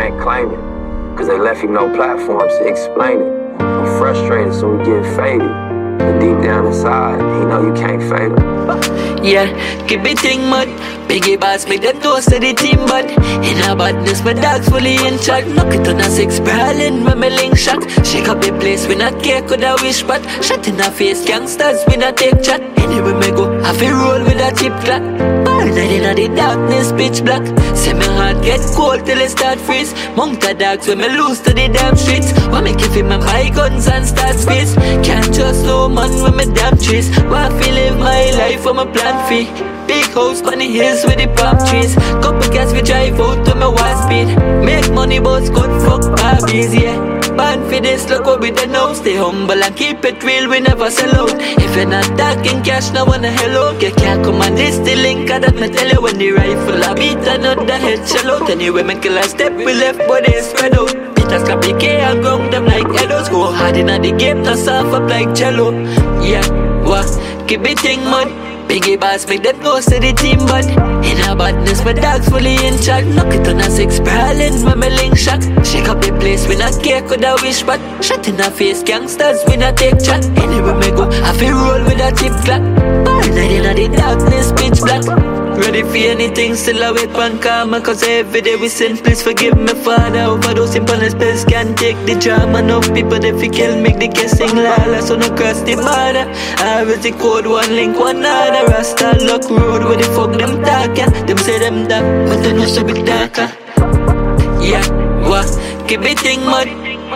can't claim it. Cause they left him no platforms to explain it. He frustrated, so he get faded. But deep down inside, he know you can't fade him. Yeah, keep it thing mud. Biggie boss make them toast to the team, but in a badness, my dogs fully in charge. Knock it on a 6 brawling when me link shot. Shake up the place, we not care, could I wish, but shot in the face, gangsters, we not take chat. Anyway me go, I feel roll with a chip clock. All night in the darkness, pitch black. Say my heart get cold till it start freeze. Monk the dogs when me lose to the damn streets. Why me give him my guns and start space? Can't trust no man when me damn chase. Why I feel live my life when my plan fee? Big house on the hills with the palm trees. Couple gas we drive out to my wild speed. Make money boss good fuck Barbies, yeah. Born for this, look what we done now. Stay humble and keep it real, we never sell out. If you're not talking cash, no one a hello. You can't come on this, the link, that me tell you. When the rifle I beat another head shell out. Anyway, me kill a step, we left body spread out. Peters clap the K and ground them like heados. Go hard in the game, no soft up like cello. Yeah, what? Keep it thing mud. Biggie boss make them toast to the team, but in a badness, my dogs fully in charge. Knock it on a 6 brawling when me link shot. Shake up the place, we not care, could I wish, but shot in the face, gangsters, we not take chat. Anyway me go, I feel roll with a chip clock. All night in the darkness, pitch black. Ready for anything, still a wait on karma. Cause every day we sin, please forgive me, Father. Overdose simple spells can't take the drama. Enough people they fi kill, make the kids sing lala. So no cross the border. I was the code, one link, one other. Rasta luck road where the fuck them talk, yeah. Them say them dark, but they know so bit darker. Yeah, what? Keep it thing mud.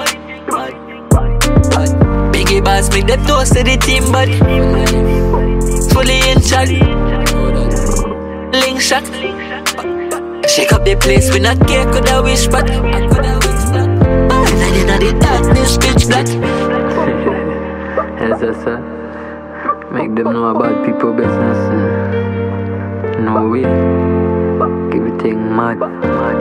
Biggie boss make them toast to the team, but fully in charge. Link shot. Shake up the place, we not care, could I wish, but I could have wished that. All night in the darkness, pitch black. Yes, that's it. Make them know about people business. No way. Give it thing mad.